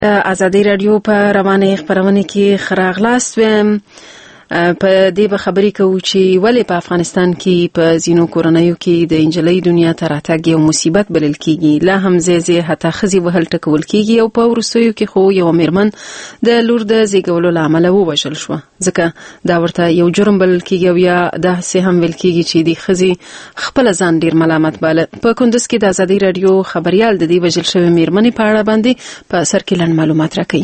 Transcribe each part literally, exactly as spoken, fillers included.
ازادي رادیو په روانه خبرونه کې خراغلاست وم په دې به خبرې کوو چې ولې په افغانستان کې په زینو کورنیو کې د انجلۍ دنیا ته راتګ یو مصیبت بلل کېږي. لا هم ځای حتی ښځې وهل ټکول کېږي او په وروستیو کې خو یو میرمن د لور د زیږولو له امله ووژل شوه، ځکه دا ورته یو جرم بلل کېږي او یا داسې هم ویل کېږي چې د ښځې خپله ځان ډېر ملامت باله. په کندوز کې د ازادي رادیو خبریال د دې وژل شوې میرمنې په اړه باندې په سر کې لنډ معلومات راکوي.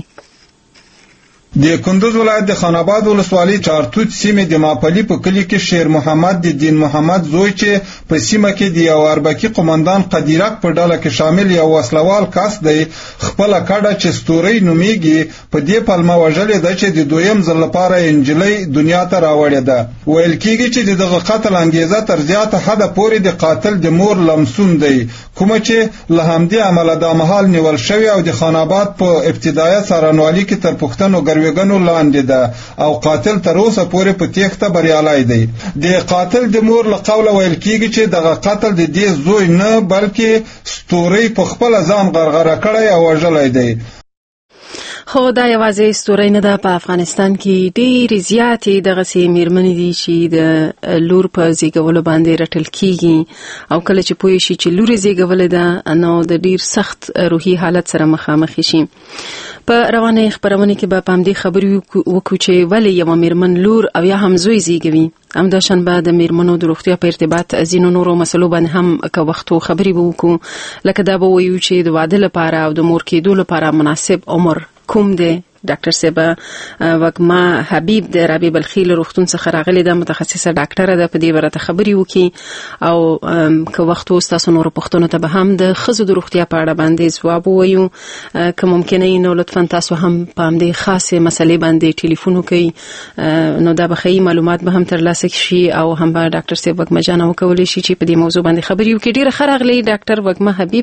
د کندوز ولایت د خاناباد ولسوالۍ چارتوت سیمې د ماپلي په کلي کې شیر محمد د دین محمد زوی چې په سیمه کې د یو اربکي قومندان قدیرک په ډله کې شامل یو وسلوال کس دی خپل کډه چې ستوري نومیږي په دې پلمه وژلې ده چې د دویم ځل لپاره انجلۍ دنیا ته راوړې ده. ویل کېږي چې دغه قتل انګیزه تر زیاته حده پورې د قاتل د مور لمسون دی، کومه چې له همدې عمله د مهال نیول شوی او د خاناباد په ابتدایي څارنوالۍ کې تر پوښتنو ګروېګنو لاندې ده او قاتل تر اوسه پورې په تېښته بریالی دی. د قاتل د مور له قوله ویل کېږي چې دغه قتل د دې زوی نه بلکې ستوري په خپله ځان غرغره کړی او وژلی دی. خو دا یوازې ستوري نه ده، په افغانستان کې ډېرې زیاتې دغسې میرمنې دي چې د لور په زیږولو باندې رټل کېږي او کله چې پوه شي چې لور یې زیږولې ده نو د ډېر سخت روحي حالت سره مخامخ شي. په روانه خبرونه کې به په همدې خبرې وکړو چې ولې یوه میرمن لور او یا هم زوی زیږوي. همداشان به د میرمنو د روغتیا په ارتباط ځینو نورو مسلو باندې هم که وختو خبرې به وکړو، لکه دا به وایو چې د واده لپاره او د مور کېدو لپاره مناسب عمر کوم دی. ډاکټر صاحب وګما حبیب د رابعه بلخي له روغتون څخه راغلې ده، متخصصه ډاکټره ده، په دې برته خبرې وکړي او که وخت تاسو نور پوښتنو ته به هم د ښځو د روغتیا په اړه باندې ځواب ووایو. که ممکنه نو لطفا تاسو هم په همدې خاصه مسلې باندې ټلیفون وکړئ، نو دا به ښه معلومات به هم ترلاسه شي او هم به ډاکټر صاحب وګما جان وکولای شي چې په دې موضوع باندې خبرې وکړي. ډیره ښه راغلی ډاکټر وګما حبیب.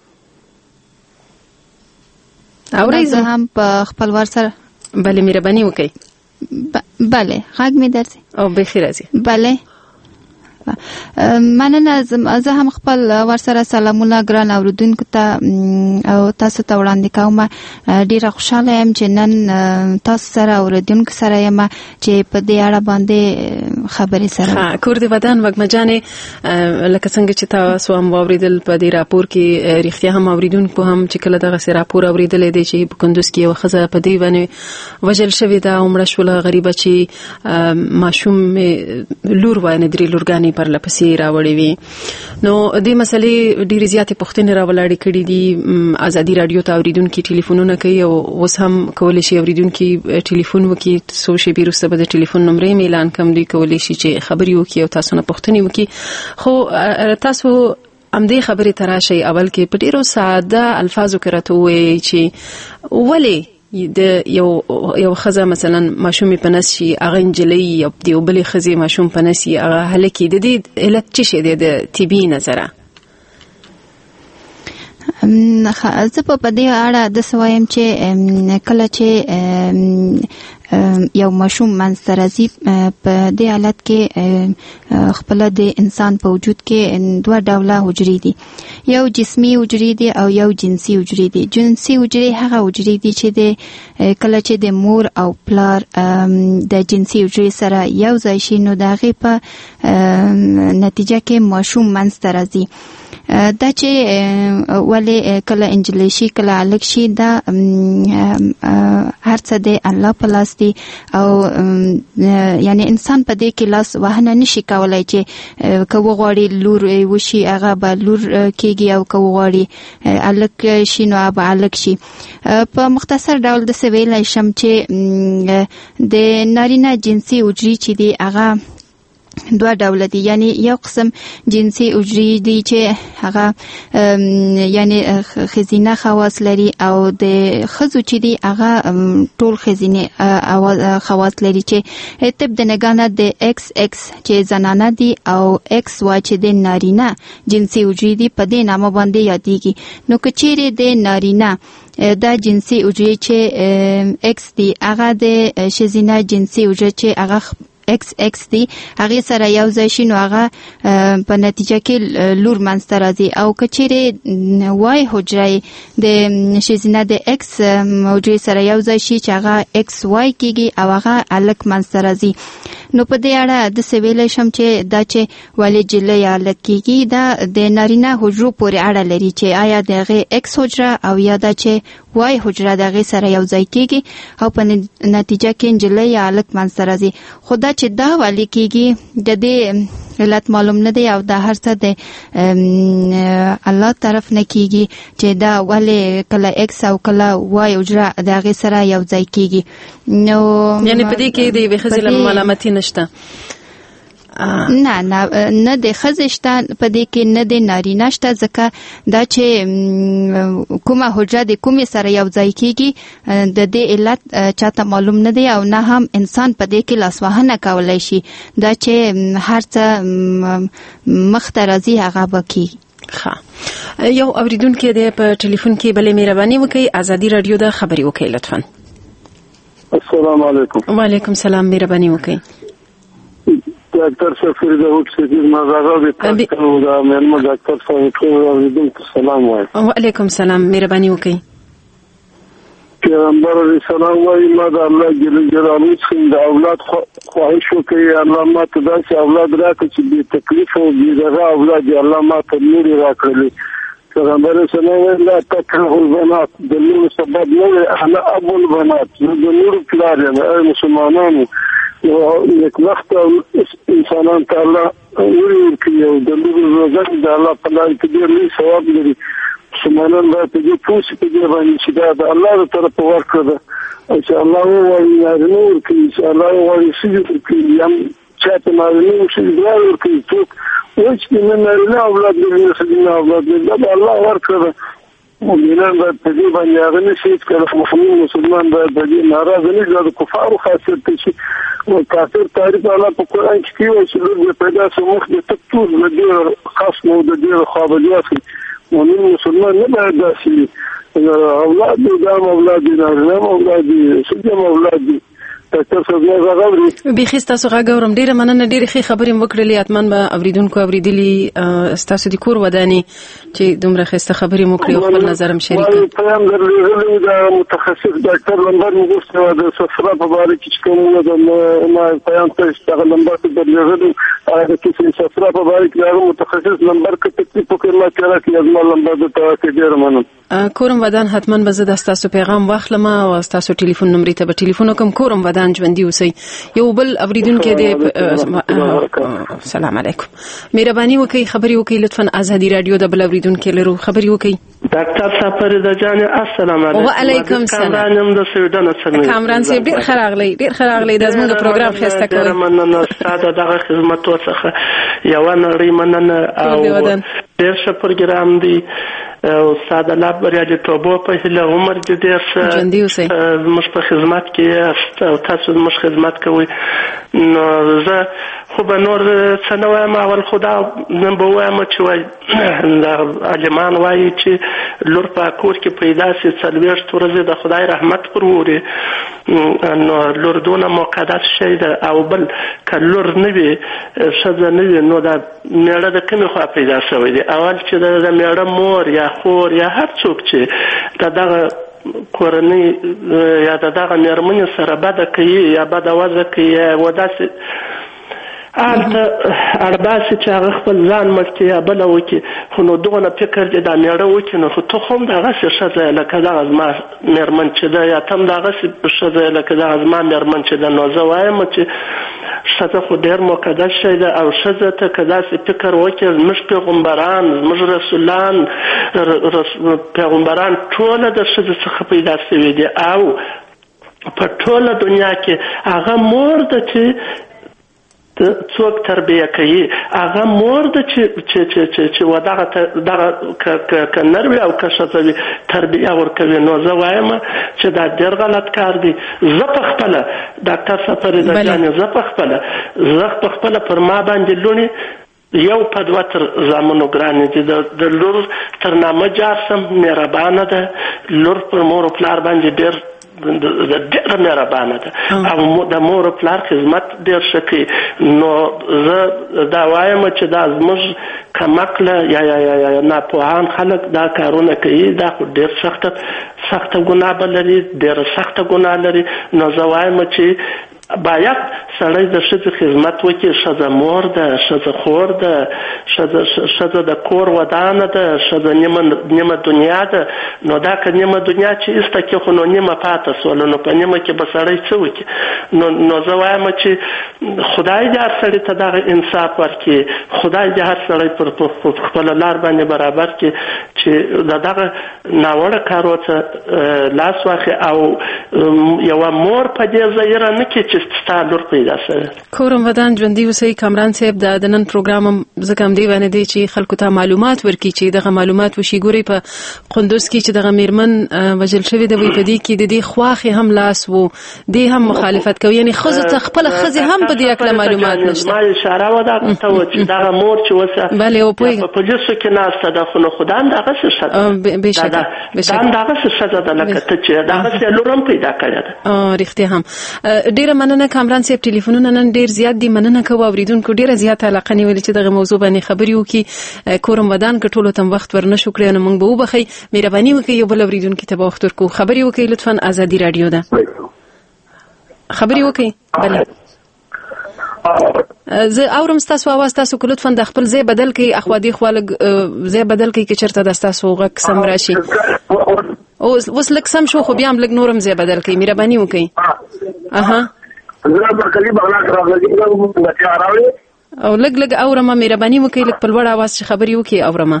اورئ زه هم په خپل ور سره بله مهرباني وکړئ. بله غږ مې درځي او بخیر راځي. بله مننه. زه هم خپل ور سره سلامونه ګران اوریدونکو ته او تاسو ته وړاندې کوم. ډیره خوشاله یم چې نن تاسو سره اوریدونکو سره یم چې په دې اړه باندې خبرې سره. کور دې ودان وګما جانې، لکه څنګه چې تاسو هم واوریدل په دې راپور کې رښتیا هم اوریدونکو هم چې کله دغه سره راپور اوریدل دي چې په کندوز کې یو ښځه په دې باندې وژل شوې ده او مړه شوله، غریبه چې ماشوم لور وانه درې لورګانې پر لپسې راوړې وي. نو دې مسلې ډېرې زیاتې پوښتنې راولاړې کړي دي. ازادي رادیو ته اوریدونکي ټلیفونونه کوي او اوس هم کولی شي اوریدونکي ټلیفون وکړي. څو شېبې وروسته به د ټلیفون نمرې مې اعلان کړم، دوی کولی شي چې خبرې وکړي او تاسو نه پوښتنې وکړي. خو تاسو همدې خبرې ته راشئ. اول کې په ډېرو ساده الفاظو کې راته ووایئ چې ولې د یو یو ښځه مثلا ماشوم په نس شي، هغه انجلۍ یا د یو بلې ښځې ماشوم په نس شي، هغه هلک د دې علت څه شی دی د طبي نظره؟ زه په دې اړه داسې وایم چې کله چې یو ماشوم منځته راځي په دې حالت کې خپله د انسان په وجود کې دوه ډوله حجرې دي، یو جسمي حجرې دي او یو جنسي حجرې دي. جنسي حجرې هغه حجرې دي چې د کله چې د مور او پلار د جنسي حجرې سره یو ځای شي نو د هغې په نتیجه کې ماشوم منځته راځي. دا چې ولې کله انجلۍ شي کله هلک شي دا هر څه د الله په لاس دي او یعنی انسان په دې کې لاس وهنه نشي کولای چې که وغواړي لور وشي هغه به لور کېږي او که وغواړي هلک شي نو هغه به هلک شي. په مختصر ډول داسې ویلی شم چې د نارینه جنسي حجرې چې دي هغه دوه ډول دي، یعنی یو قسم جنسي حجرې دي چې هغه یعنی ښځینه خواص لري او د ښځو چې دي هغه ټول ښځینه خواص لري چې طب د نګاه نه د ایکس ایکس چې زنانه دي او ایکس واي چې د نارینه جنسي حجرې دي په دې نامه باندې یادېږي. نو که چیرې د نارینه دا جنسي حجرې چې ایکس دي هغه د ښځینه جنسي حجرې چې هغه ایکس ایکس دی هغه سره یو ځای شي نو هغه په نتیجه کې لور منځته راځي او کچېره وای حجره د شیزینه د ایکس حجره سره یو ځای شي چې هغه ایکس وای کېږي او هغه الک منځته راځي. نو په دې اړه د سویل شم چې دا چې ولې جله یا الک کېږي دا د نارینه حجرو پورې اړه لري چې آیا دغه ایکس حجره او یا دا چې وای حجره دغه سره یو ځای کېږي او په نتیجه کې جله یا الک منځته راځي. خو دا چې دا ولې کېږي د دې علت معلوم نه دی او دا هر څه د الله طرف نه کېږي چې دا ولې کله ایکس او کله وای حجره دغه سره یو ځای کېږي. نو یعنی په دې کې د بخزل ملامتي نشته؟ نه نه نه د خزشته په دې کې نه د نارینه شته ځکه دا چې کومه حجره د کومې سره یو ځای کېږي د دې علت چاته معلوم نه دی او نه هم انسان په دې کې لاسوهنه کولی شي. دا چې هر څه مخته راځي هغه به کېږي. ښه، یو اوریدونکی دی په ټلیفون کې، بلې مهرباني وکړئ ازادي رادیو د خبري وکړئ لطفا. السلام علیکم. وعلیکم السلام، مهرباني وکړئ. ډاکټر شفیع داود سید مزاغه د تاسو د مېرمن ډاکټر صاحب ته سلام وایم. وعلیکم السلام، مهرباني وکړئ. پیغمبر علیه السلام وايي ما د الله جل جلاله څخه د اولاد خواهش وکړي، الله ما ته داسې اولاد راکړي چې بې تکلیف او بې دغه اولاد یې الله ما ته نورې راکړي. پیغمبر علیه السلام وايي لا تکرهوا البنات، د نورو سبب نه وي انا ابو البنات، زه د نورو پلار یم. ای مسلمانانو یک وخت انسانان ته الله ورکړي او د نورو روزنه د الله په لاره کې ډېر لوی ثواب لري. مسلمانان باید په دې پوه شي په دې باندې چې دا د الله له طرفه ورکړه ده او چې الله ووایي نارینه ورکړي، چې الله ووایي ښځې ورکړي، یا چاته نارینه او ښځې دواړه ورکړي. څوک وایي چې نه نارینه اولاد لري نه ښځینه اولاد لري، دا د الله ورکړه ده. مؤمنان باید په دې باندې هغه نه شي هېڅکله مؤمن مسلمان باید په دې ناراضه نه شي. دا د کفارو خاصیت دی چې کافر تعریف الله په قرآن کې کوي چې لور دې پیدا شي مخ دې تک ټول د ډېر خاص نو د ډېر خوابدیا شي. مؤمن مسلمان نه باید داسې اولاد دې دام اولاد دې نارینه اولاد دې ښځې اولاد دې. ډاکټر صاحب ما غواړم بیخي ستاسو غږ اورم، ډېره مننه، ډېرې ښې خبرې مو وکړلې. حتما به اوریدونکو اورېدلي ستاسو د کور ودانې چې دومره ښایسته خبرې مو وکړې او خپل نظر هم شریک کړي. پیغام درلودلی د متخصص ډاکټر نمبر مو غوښتی د صفرا په باره کې چې کوم د ما پیغام ته چې هغه نمبر ته درلودلی هغه د کیسې صفرا په باره کې هغه متخصص نمبر که تکلیف وکړي الله تعالی کې زما نمبر درته راکړي. ډېره مننه. کورم ودان حتما به زه د ستاسو پیغام واخلم او ستاسو ټلیفون نمبر ته به ټلیفون وکم. کورم ودان ژوندي اوسئ. یو بل اوریدونکی دی. السلام علیکم، مهرباني وکړئ خبرې وکړئ لطفا. ازادي رادیو د بل اوریدونکی لرو، خبرې وکړئ. ډاکټر صفر د جان السلام علیکم. وعلیکم السلام. کامران د سویډن څخه. کامران صاحب ډیر خراغلی ډیر خراغلی د زموږ پروګرام خسته کوي. مننه ستاسو دغه خدماتو څخه یو نړۍ مننه او ډیر ښه پروګرام دی. استاد الله بریالي توبو په هله عمر دې ډیر ښه زموږ په خدمت کې او تاسو زموږ خدمت کوئ. نو زه خو به نور څه نه وایم، اول خو دا نه به وایم چې وایي عالمان وایي چې لور په کور کې پیدا سي څلوېښت ورځې د خدای رحمت پر ووري. نو لور دونه مقدس شی ده. او بل که لور نه وي ښځه نه وي نو دا میړه د کومې خوا پیدا شوی دی؟ اول چې د میړه مور یا خور یا هر څوک چې د دغه کورنۍ یا د دغه مېرمنې سره بده کوي یا بده وضع کوي یا وداسې هلته اړباسي چې هغه خپل ځان مړ کړي یا بله وکړي، خو نو دغونه فکر دې دا میړه وکړي نو خو ته خو هم دغسې ښځه یې لکه دغه زما مېرمن چې ده یا ته هم دغسې ښځه یې لکه دغه زما مېرمن چې ده. نو زه وایم چې ښځه خو ډېر مقدس شی ده او ښځه ته که داسې فکر وکړي زموږ پیغمبران زموږ رسولان پیغمبران ټوله د ښځې څخه پیدا شوي دي او په ټوله دنیا کې هغه مور ده چې څوک تربیه کوي، هغه مور ده چې چې چې چې و دغه دغه که نر وي او که ښځه وي تربیه ورکوي. نو زه وایم چې دا ډېر غلط کار دی. زه په خپله ډاکټر صفر د جانې زه په خپله زه په خپله پر ما باندې لوڼې یو په دوه تر زامنو ګرانې دي. د لور تر نامه جار سم مهربانه ده. لور پر مور او پلار باندې ډېر ډېره مهربانه ده او د مور او پلار خدمت ډېر ښه کوي. نو زه دا وایم چې دا زموږ کمکله یا یا یا ناپوهان خلک دا کارونه کوي، دا خو ډېر سخته سخته ګناه به لري، ډېره سخته ګناه لري. نو زه وایم چې باید سړی د ښځې خدمت وکړي. ښځه مور ده، ښځه خور ده، ښځه د کور ودانه ده، ښځه نیمه دنیا ده. نو دا که نیمه دنیا چې ایسته کې خو نو نیمه پاته سوله، نو په نیمه کې به سړی څه وکړي؟ نو نو زه وایم چې خدای دې هر سړي ته دغه انصاف ورکړي، خدای دې هر سړی پر خپله لار باندې برابر کړي چې د دغه ناوړه کارو څخه لاس واخلي او یوه مور په دې ظاهره نه کړي چې ستا لور پیدا سره. کورم ودان ژوندي اوسئ. کامران صاحب د نن پروګرام هم ځکه همدې باندې دی چې خلکو ته معلومات ورکړي چې دغه معلومات وشي. ګورئ په قندوز کې چې دغه میرمن وژل شوې ده، وایي په دې کې د دې خواښې هم لاس و، دې هم مخالفت کوي. یعنې ښځو ته خپله ښځې هم په دې هکله معلومات نشته. ما اشاره وه دغه ته وه چې دغه مور چې اوسه په پولیسو کې ناسته ده، خو نو خو دا همدغسې ښځه ده، دا همدغسې ښځه ده لکه ته چې دغسې لور هم پیدا کړې ده. رښتیا هم ډېره مننه کامران صاحب. ټلیفونونه نن ډېر زیات دي. مننه کوو اوریدونکو ډېره زیاته علاقه نیولې چې دغه موضوع باندې خبرې وکړي. کورم ودان که ټولو ته وخت ور نه شو کړی نو موږ به وبخئ. مهرباني وکړئ یو بل اوریدونکي ته به وخت ورکړو. خبرې وکړئ لطفا. ازادي راډیو ده. خبرې وکړئ. بله زه اورم ستاسو اواز. تاسو که لطفا د خپل ځای بدل کړئ، اخوا دې خوا لږ ځای بدل کړئ که چېرته د ستاسو غږ سم راشي. اوس لږ سم شو خو بیا هم لږ نورم ځای بدل کړئ. مهرباني وکړئ. اها او لږ لږ اورمه. مهرباني وکړئ لږ په لوړ اواز چې خبرې وکړئ اورمه.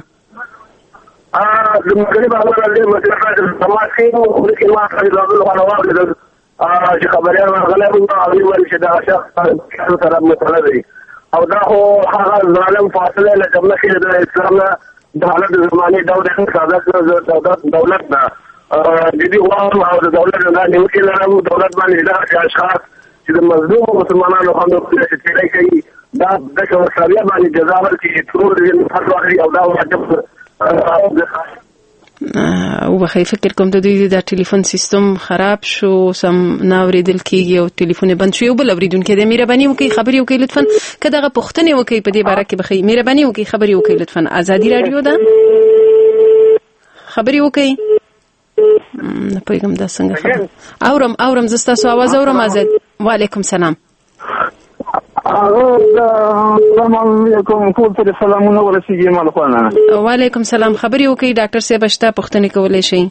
چې خبريان راغلي وو او ویل چې دا شخص سره متعلق دی او دا خو هغه ظالم فاصله له جمله کې د اسلام د حالت زماني دولت سازت دولت نه د دې واه او د دولت نه نیوکه لرم. دولت باندې دا اشخاص چې د مظلوم مسلمانانو باندې چې تیرې کوي دا د شوالیا باندې جزا ورکړي ټول دې فتوا کوي او دا واجب او بخیر. فکر کوم د دوی د ټلیفون سیستم خراب شو، سم نه اوریدل کیږي او ټلیفون بند شو. یو بل اوریدونکو د مهرباني وکړئ خبرې وکړئ لطفا. که دغه پوښتنې وکړئ په دې باره کې بخیر مهرباني وکړئ خبرې وکړئ لطفا. ازادي راډیو ده. خبرې وکړئ. نه پوهېږم دا څنګه خبره. اورم اورم زه ستاسو اواز اورم. ازاد وعلیکم سلام. السلام علیکم. ټول ته سلامونه ورسیږي مالخوانه. وعلیکم سلام. خبرې وکړئ. ډاکټر صاحب شته پوښتنې کولی شئ.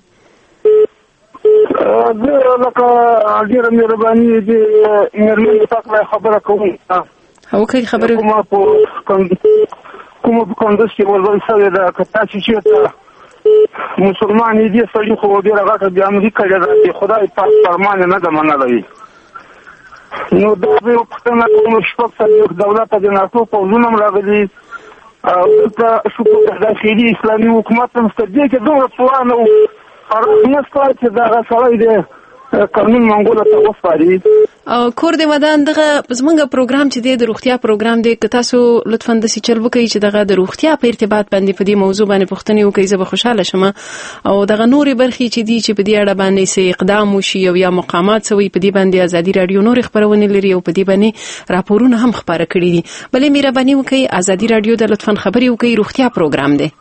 زه لکه ډېره مهرباني دې مېرمنې په هکله خبره کوم. وکړئ خبرې. کومه په کومه په کندوز کې ولول شوې ده که تاسې چېرته مسلمان یې دې سړي خو ډېره غټه بېامني کړې ده چې خدای پاک فرمان یې نه ده منلی. نو دا به یو پوښتنه کوم شپږ څلوېښت دولته د ناټو پوځونه هم راغلي او دلته شکر داخلي اسلامي حکومت هم شته. دې کې دومره ځوان او فرق نه شته چې دغه سړی دی قانون منګولو ته وسپاري. او کور دې ودان دغه زمونږ پروګرام چې دی د روغتیا پروګرام دی، که تاسو لطفا داسې چل وکړئ چې دغه د روغتیا په ارتباط باندې په دې موضوع باندې پوښتنې وکړئ زه به خوشحاله شم. او دغه نورې برخې چې دي چې په دې اړه باندې څه اقدام وشي او یا مقامات څه وي په دې باندې ازادي راډیو نورې خپرونې لري او په دې باندې راپورونه هم خپاره کړي دي. بلې مهرباني وکړئ ازادي راډیو د لطفا خبرې وکړئ. روغتیا پروګرام دی.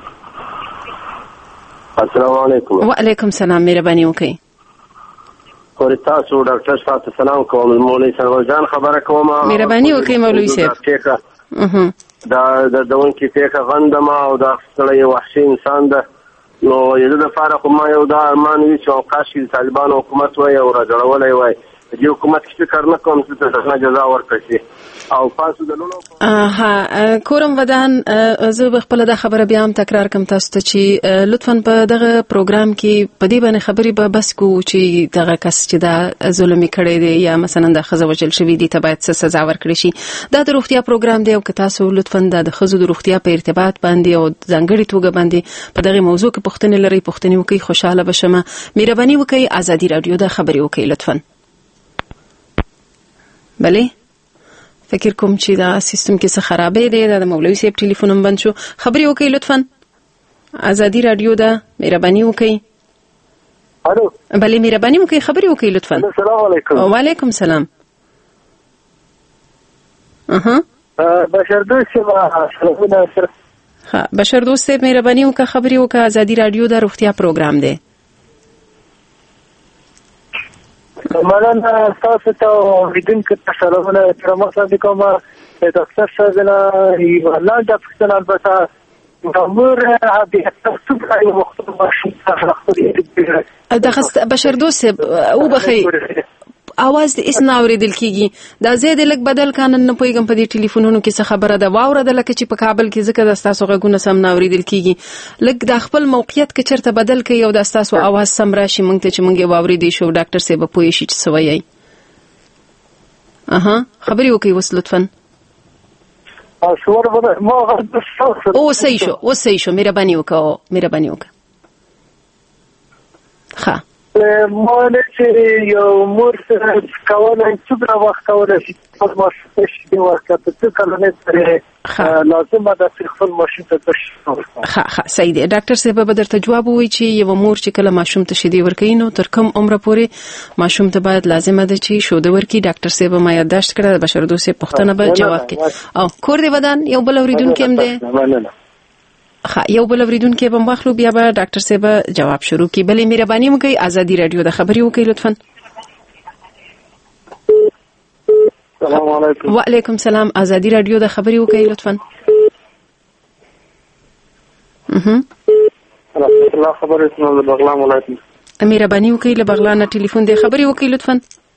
السلام علیکم. وعلیکم سلام. مهرباني وکړئ. اور تاسو ډاکټر صاحب ته سلام کوم. مولوی سرور جان خبره کوم. مهرباني وکړئ مولوی صاحب. اها دا د دون کې پیکه غندما او دا سړی وحشي انسان ده. نو یزه د فارغ کوم یو دا ارمان وی چې اوقاش طالبان حکومت وای او راځړولای وای دې حکومت کې فکر نه کوم چې څه جزا ورکړي او پاسو دلونو. ها کورم ودان زه خپل د خبره بیا هم تکرار کوم تاسو ته چې لطفا په دغه پروګرام کې په دې باندې خبرې به بس کو چې دغه کس چې دا ظلم کړی دی یا مثلا د ښځه وژل شوې دي ته باید څه سزا ورکړي شي. دا د روغتیا پروګرام دی او که تاسو لطفا د ښځو د روغتیا په ارتباط باندې او ځانګړي توګه باندې په دغه موضوع کې پوښتنې لرئ پوښتنې وکړئ خوشاله بشم. مهرباني وکړئ ازادي راډیو د خبرې وکړئ لطفا. بله فکر کوم چې دا سیستم کې څه خرابې دی. دا د مولوي صاحب ټلیفون هم بند شو. خبرې وکړئ لطفا. ازادي رادیو ده، مهرباني وکړئ. الو بلې مهرباني وکړئ، خبرې وکړئ لطفا. السلام علیکم. وعلیکم السلام. اها بشر دوست سلامونه سره. ها بشر دوست مهرباني وکړه، خبرې وکړه. ازادي رادیو ده، روغتیا پروګرام دی. مننه تاسو ته اوریدونکو ته سلامونه ترمه صاحب کومه ډاکټر صاحب نه والله د پښتون البته امور هدي تاسو په یو وخت باندې دغه بشر دوست او بخي اواز د اسنا اوریدل کیږي. دا زید لک بدل کانن نه پویګم په دې ټلیفونونو کې څه خبره ده. واوره د لکه چې په کابل کې ځکه د تاسو غږونه سم نه اوریدل کیږي. لک د خپل موقعیت کې چرته بدل کړئ او د تاسو اواز سم راشي مونږ ته چې مونږ واورېدې شو. ډاکټر صاحب پوي شي چې سوي. اها خبري وکي وس لطفا. شور بده ما او صحیح شو او صحیح شو. مهرباني وکړه مهرباني وکړه. ښه ما نه چې یو مور سره کولای څومره وخت کولای شي خپل ماشین ته شي ورکړه په څه کلونه سره لازمه ده چې خپل ماشین ته تشي. ښه ښه صحیح دی. ډاکټر صاحب به درته جواب ووایي چې یو مور چې کله ماشوم ته شیدې ورکوي نو تر کوم عمره پورې ماشوم ته باید لازمه ده چې شوده ورکړي. ډاکټر صاحب ما یادداشت کړه. بشر دوست پوښتنه به جواب کړي. او کور دی ودان یو بل اوریدونکو هم دی. ها یو بل اوریدونکو به مخلو بیا به ډاکټر صاحب جواب شروع کی. بلې مهرباني وکړئ ازادي رادیو د خبري وکړئ لطفا. السلام علیکم. وعلیکم السلام. ازادي رادیو د خبري وکړئ لطفا. اها الله خبرې اسمه د بغلان ولایت. مهرباني وکړئ له بغلان ټلیفون دی خبري وکړئ لطفا.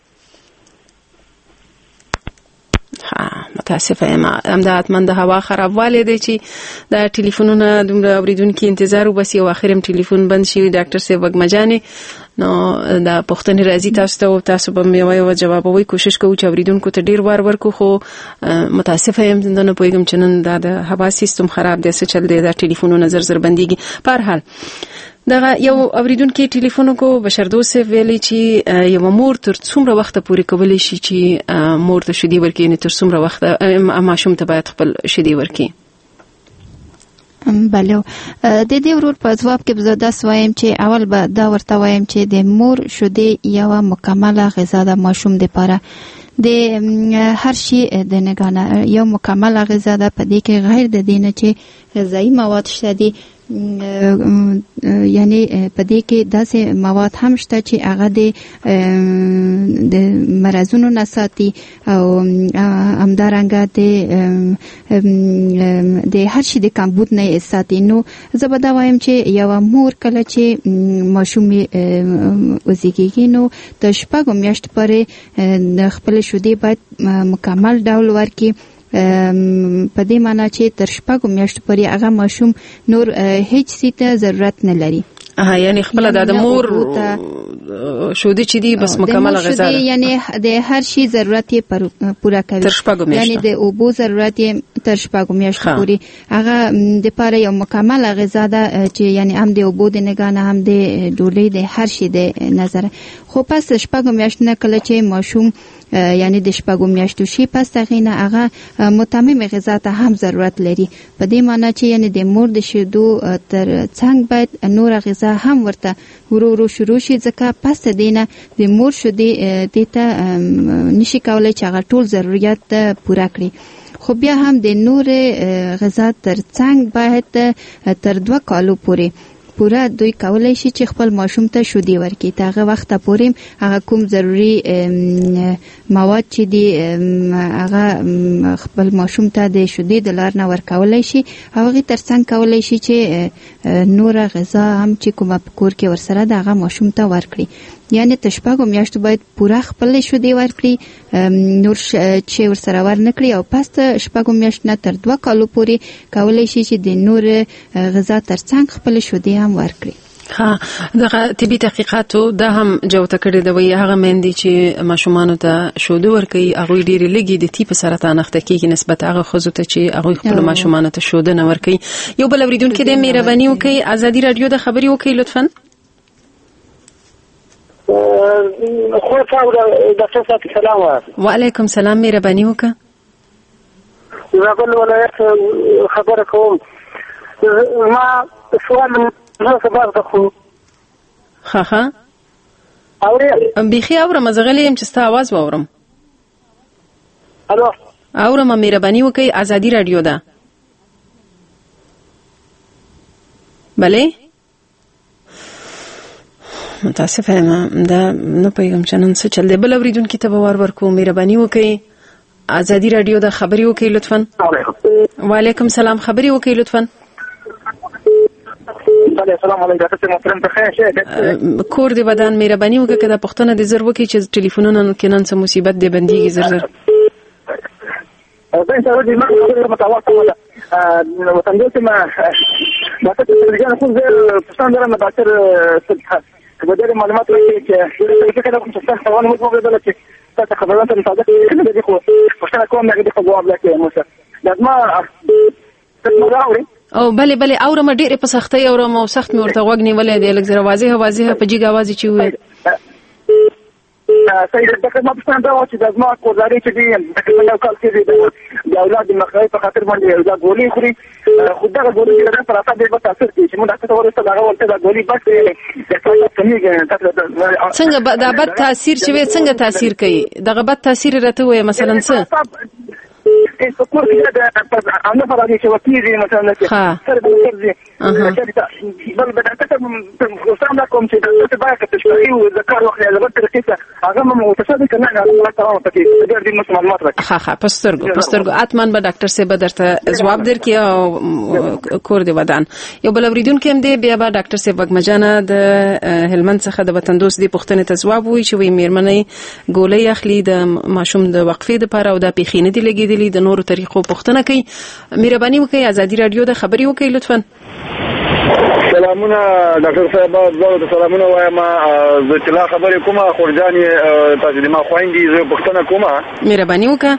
ها متاسفه یم امداد من د هوا خرابواله دی چې د ټلیفونونو دومره اوریدونکو انتظار وبسي او اخرم ټلیفون بند شي. ډاکټر صاحب وګمجاني نو دا پښتني راځي تاسو ته او تاسو به مې وایو جوابوي کوشش کوو چې اوریدونکو ته ډیر وار ورکو. خو متاسفه یم نه پوهیږم چې نن دا د هوا سیستم خراب دی څه چل دی دا ټلیفونونه زر زر بنديږي. په هر حال دغه یو اوریدونکو ټلیفون کو بشر دوست ویلي چې یو مور تر څومره وخت پورې کولای شي چې مور ته شیدې ورکړي نه تر څومره وخت ماشوم ته باید خپل شیدې ورکړي. بله د دې ورور په ځواب کې زه دا وایم چې اول به دا ورته وایم چې د مور شیدې یو مکمله غذا ده ماشوم لپاره. د هر شي د نگانه یو مکمله غذا ده په دې کې غیر د دینه چې غذایی مواد شته دي. یعنی په دې کې داسې مواد هم شته چې هغه د مرزونو نه ساتي او همدارنګه د د هر شي د کمبود نه ساتي. نو زه به دا وایم چې یو مور کله چې ماشوم وزیږي نو د شپږو میاشتو پورې د خپل شیدې باید مکمل ډول ورکړي. په دې معنی چې تر شپږو میاشتو پورې هغه ماشوم نور هیڅ څه ته ضرورت نه لري. اه یعنی خپل د مور شودي چې دی بس مکمل غذا ده. یعنی د هر شي ضرورت یې پوره کوي. تر شپږو میاشتو یعنی د اوبو ضرورت یې تر شپږو میاشتو پورې هغه د پاره یو مکمل غذا ده چې یعنی هم د اوبو د نگانه هم د ډولۍ د هر شي د نظر. خو پس شپږو میاشتو نه کله چې ماشوم یعنی د شپږو میاشتو شي پس تغینه هغه متمم غذا ته هم ضرورت لري. په دې معنی چې یعنی د مور د شیدو تر څنګ باید نور غذا هم ورته ورو ورو شروع شي ځکه پس دینه د مور شیدې دته نشي کولای چې هغه ټول ضرورت پوره کړي. خو بیا هم د نور غذا تر څنګ باید تر دوه کالو پورې پورا دوی کولای شي چې خپل ماشوم ته شیدې ورکړي. هغه وخت پورې هغه کوم ضروری مواد چې دی هغه خپل ماشوم ته د شیدې د لار نه ورکولای شي. هغه ترڅنګ کولای شي چې نور غذا هم چې کومه کور کې ورسره دغه ماشوم ته ورکړي. یعنی تشپاګو میاشتو باید پورا خپل شیدې ورکړي نور چې ورسره ورنکړي او پس شپږو میاشت نه تر دوه کالو پورې کولای شي چې د نور غذا ترڅنګ خپل شیدې هم ورکړي. ها دغه طبي تحقیقاتو دا هم جوته کړی د وی هغه مندي چې ماشومان ته شوده ورکي هغه ډیره لګي د تیپ سرطان اخته کیږي نسبت هغه خزو ته چې هغه خپل ماشومان ته شوده نه ورکي. یو بل اوریدونکو د مهرباني وکي ازادي رادیو د خبري وکي لطفا. خو تاسو د تاسو سلام وعلیکم سلام مهرباني وکړه. زابل ولایت خبره کوم. ما سوال نه خبر ده خو ها ها اورې بيخي اورم زغلی يم چې ستا आवाज واورم. الو اورم مهرباني وکي ازادي رادیو ده. بله متاسفه ما دا نه پیغام چنن څه چل دی. بل اوریدونکو ته ور ورکو مهرباني وکي ازادي رادیو ده خبري وکي لطفا. وعلیکم سلام خبري وکي لطفا. السلام علیکم ډاکټر محترم ته ښه کور دی بدن مهرباني وکړه کدا پښتنه د زر وکي چې ټلیفونونه کې نن څه مصیبت دی بنديږي زر زر. زه سره د ما متواصل ده وطن دوی ما ډاکټر څنګه کوم زه پښتون درم ډاکټر څه د معلومات ورکړي چې څه کوم چې تاسو ونه مو وګورئ چې تاسو خبرونه تاسو ته د خو پښتنه کوم نه د جواب لکه موسی دا ما څه راوړي او بله بله اورم ډېر په سختۍ اورم او سخت مې ورته غوږ نیولې دی لږ زره واضح واضح په جګ आवाज چې وي. سید دغه ما په ستنده و چې د ما کوزاري چې دی د یو کال کې د اولاد د مخې په خاطر باندې یو ځای ګولې خوري خو دا ګولې د پراته د تاثیر کې چې موږ تاسو ورته دا ورته دا ګولې بس څنګه دا بد تاثیر چې وي څنګه تاثیر کوي دغه بد تاثیر راته وي مثلا څه په کور کې دا انا فرادي چې وکیږي مثلا چې سره د ورځي بل به تاسو کوم کوم چې تاسو باید تشریح او ذکر وخت له بل طریقې هغه مو متصادم کنه الله تعالی پکې ډېر دې معلومات راکړي. ها ها پسترګو پسترګو اتمن به ډاکټر صاحب درته جواب درکې او کور دی ودان یو بل اوریدونکو هم دی بیا به ډاکټر صاحب وګمجانه د هلمند څخه د وطندوس دی پښتنې ته جواب وایي چې وی میرمنې ګولې اخلي د ماشوم د وقفې لپاره او د پیخینه دی لګیدلی د نورو طریقو پښتنه کوي. مهرباني وکړئ ازادي رادیو د خبري وکړئ لطفا. سلامونه ډاکټر صاحب زه سلامونه وایم زه چې لا خبرې کومه خورجان تاسو د ما خويندې زه پښتنه کومه مهرباني وکړه.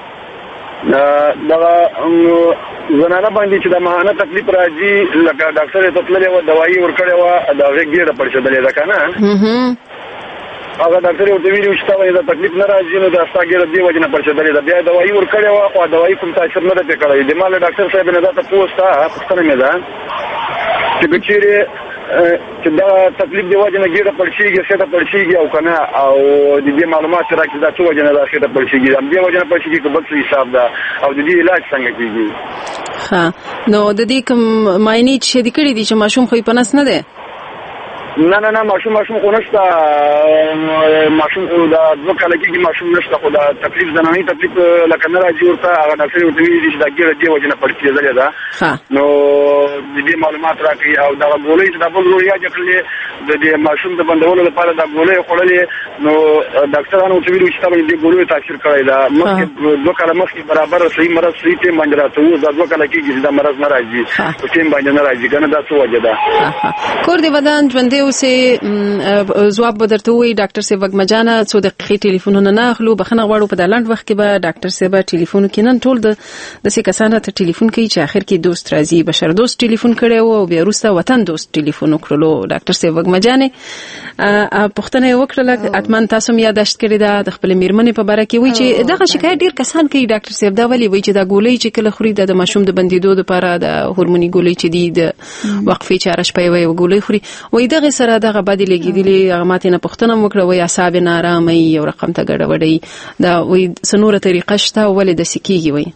دا زنانه باندې چې د ماهانه تکلیف راځي لکه ډاکټر ته تللې و دوايي ورکړې و دا غږ ډېر پړشدلې ده کنه هغه ډاکټر یو دوی چې تاسو دا تکلیف نه راځي نو دا ستاګر دی وجنه پرچدلې دا بیا دوايي ورکړې و او دوايي کوم تاثیر نه ده کړی د مال ډاکټر صاحب نه دا تاسو ته پښتنه مې ده چې بچیره چې دا تکلیف دی وجنه ګیره پرشيږي څه ته پرشيږي او کنه او د دې معلومات راکړي دا څه وجنه دا څه ته پرشيږي دا دې وجنه پرشيږي په بل حساب دا او د دې علاج څنګه کیږي. ها نو د دې کوم ماینه چې د کړي دي چې ماشوم خو په نس نه ده نه نه نه ماشوم ماشوم خو نشته ماشوم خو دا دوه کال کېږي ماشوم نشته خو دا تکلیف زنانه تکلیف لکه نه راځي ورته هغه ډاکټر ورته ویلي چې دا ګیره دی وجنه پړکېدلې ده نو د دې معلومات راکړي او دا ګولې چې دا بل وریا جکلې د دې ماشوم د بندولو لپاره دا ګولې خورلې نو ډاکټرانو ورته ویلي چې دا دې ګولې تاثیر کړی دا مخکې دوه کال مخکې برابر صحیح مرض صحیح ټیم باندې راته وو دا دوه کال کېږي دا مرض نه راځي په ټیم باندې نه راځي کنه دا څه وجه ده. کور دی بدن ژوندې اوسې جواب بدرته وي ډاکټر صاحب وګمجانه څو دقیقې ټلیفونونه نه اخلو بخنه غواړو په دلاند وخت کې به ډاکټر صاحب ټلیفون کینن ټول د دسې کسانو ته ټلیفون کوي چې اخر کې دوست راځي بشر دوست ټلیفون کړي او بیا وروسته وطن دوست ټلیفون وکړلو ډاکټر صاحب وګمجانه پښتنه وکړه اتمن تاسو مې یاداشت کړی دا د خپل میرمنې په باره کې وی چې دغه شکایت ډیر کسان کوي ډاکټر صاحب دا ولی وی چې دا ګولې چې کله خوري د ماشوم د بندیدو لپاره د هورموني ګولې چې دی د وقفې چارش پي وي ګولې خوري وای دغه سره دغه باندې لګیدلې هغه ماته نه پښتنه وکړه وای اعصاب نارامه یو رقم ته ګډوډي دا وای سنوره طریقه شته ولې د سکیږي وای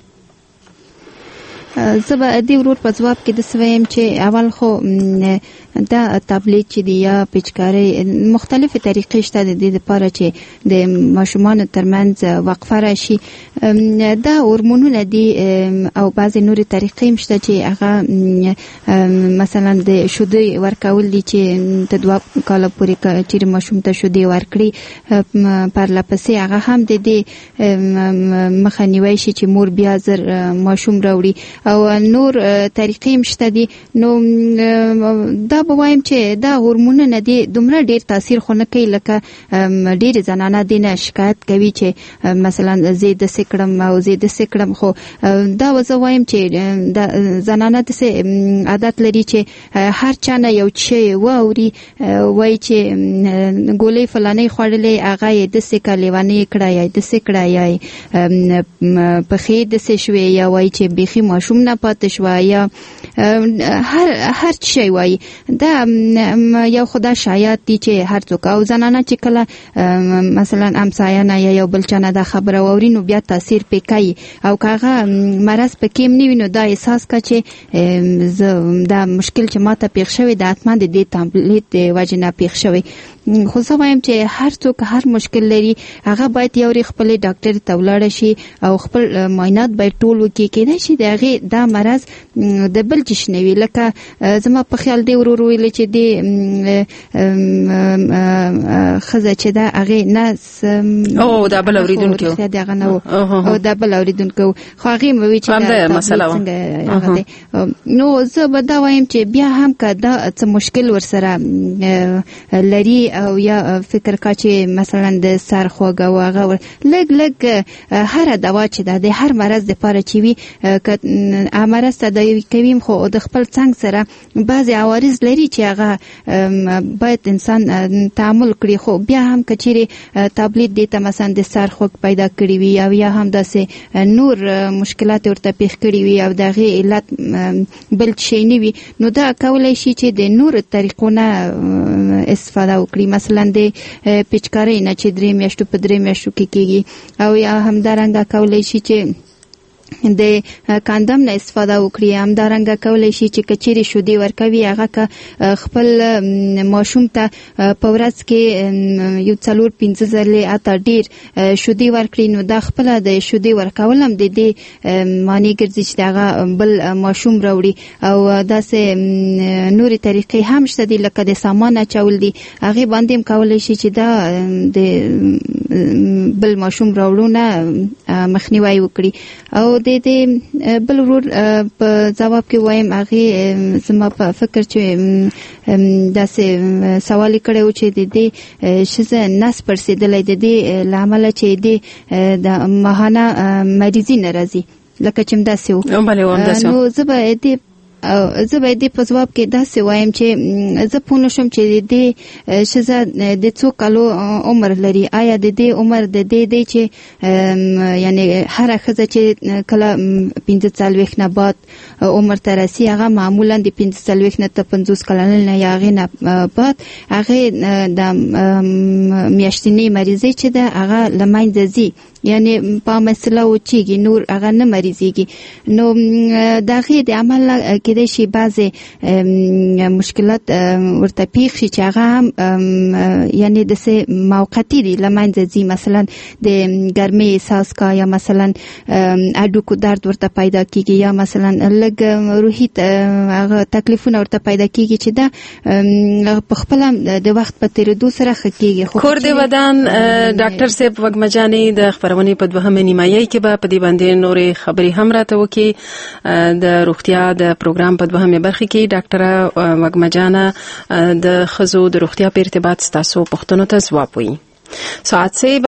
زبا دی ورور په جواب کې د سویم چې اول خو دا تابلیت چې دی یا پچکاري مختلفه طریقې شته د دې لپاره چې د ماشومان ترمنځ وقفه راشي دا هورمونونه دي او بعضی نوري طریقې مشته چې هغه مثلا د شودي ورکول دي چې د دوه کال پورې چې ماشوم ته شودي ورکړي پر لپسې هغه هم د دې مخنیوي شي چې مور بیا زر ماشوم راوړي او نور طریقې مشته دي. نو دا به وایم چې دا هورمونونه دي دومره ډیر تاثیر خو نه کوي لکه ډیر زنانه دي نه شکایت کوي چې مثلا زه د سکړم او زه د سکړم، خو دا وزه وایم چې د زنانه د عادت لري چې هر چا نه یو شی واوري وای چې ګولې فلانه خوړلې هغه یې د سکه لیوانې کړه یا د سکړه یا په خې د سشوي یا وای چې بيخي ماشوم نه پاتې شو یا هر هر شی وای. دا یو خدا شایعات دي چې هر څوک او زنانه چې کله مثلا امسایه نه یا یو بل چانه دا خبره ووري نو بیا تاثیر پې کوي او کاغه مرز پکې نه ویني دا احساس کا چې دا مشکل چې ماته پیښ شوی د اتمان د دې تابلیت وجه نه پیښ شوی. خو زه وایم چې هر څوک هر مشکل لري هغه باید یو خپل ډاکټر ته ولاړ شي او خپل معاینات باید ټول وکړي کېدای شي دغه دا مرز د بل چش نه وي. لکه زما په خیال دی ورور ویل چې دی خزه چې دا هغه نه او دا بل اوریدونکو دغه نه او دا بل اوریدونکو خو هغه مې چې دا مسله نو زه به دا وایم چې بیا هم که دا څه مشکل ورسره لري او یا فکر کا چې مثلا د سر خوږه واغه لګ لګ هر دوا چې د هر مرز لپاره چې وي ک امرز تداوی کوي خو د خپل څنګه سره بعضی عوارض لري چې هغه باید انسان تعامل کړي. خو بیا هم کچېره تابلیت دې ته مثلا د سر خوږ پیدا کړی وي او یا هم داسې نور مشکلات ورته پیښ کړی وي او دغه علت بل شي نه وي نو دا کولای شي چې د نور طریقو نه استفاده وکړي. مثلا د پچکارۍ نه چې درې میاشتو په درې میاشتو کې کېږي او یا هم دارنګه کولای شي چې د کاندم نه استفاده وکړي. هم دارنګه کولای شي چې کچېری شودي ورکوي هغه که خپل ماشوم ته په ورځ کې یو څلور پنځه ځلې اته ډیر شودي ورکړي نو دا خپل د شودي ورکولم د دې معنی ګرځي چې هغه بل ماشوم راوړي. او داسې نوري طریقې هم شته دي لکه د سامان اچول دي هغه باندې کولای شي چې دا د بل ماشوم راوړونه مخنیوي وکړي. او د دې بل ورور په جواب کې وایم هغه زما په فکر چې داسې سوال کړو چې د دې شزه نس پرسیدلې د دې لامل چې د د ماهانه مریضي ناراضي لکه چې مداسې و نو زه به دې زه به دې په جواب کې داسې وایم چې زه پوه شم چې دې شزه د څو کالو عمر لري. آیا د دې عمر د دې دی چې یعنی هر ښځه چې کله پنځه څلوېښت نه بعد عمر ته رسي هغه معمولا د پنځه څلوېښت نه تر پنځوس کلن نه یا هغې نه بعد هغې د میاشتنۍ مریضۍ چې ده هغه له منځه ځي یعنی په مسله وچیږي نور هغه نه مریضیږي. نو د هغې د عمل کېدای شي بعضې مشکلات ورته پیښ شي چې هغه هم یعنی داسې موقتي دي له منځه ځي. مثلا د ګرمۍ احساس کا یا مثلا هډوکو درد ورته پیدا کېږي یا مثلا لږ روحي هغه تکلیفونه ورته پیدا کېږي چې دا په خپله د وخت په تېرېدو سره ښه کېږي. کور د ودان ډاکټر صاحب وږمجانې د خبرونې په دوهمه نیمایي کې به په دې باندې نورې خبرې هم راته وکړي. د روغتیا د پروګرام په دوهمه برخه کې ډاکټره وږمجانه د ښځو د روغتیا په ارتباط ستاسو پوښتنو ته ځواب وایي. ساعت